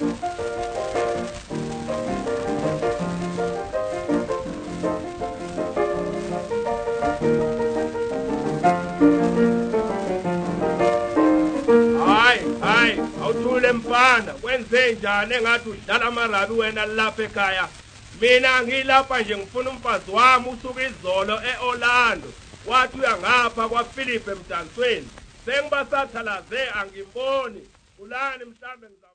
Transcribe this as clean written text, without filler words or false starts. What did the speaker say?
Hayi, awuthule mfana, wenze njani engathi udlala amarabi wena lapha ekhaya? Mina ngilapha nje ngifuna umfazi wami usuka izolo eOrlando. Wathi uyangapha kwaPhilip emdansweni. Sengibasathalaze angimboni. Ulani mhlambe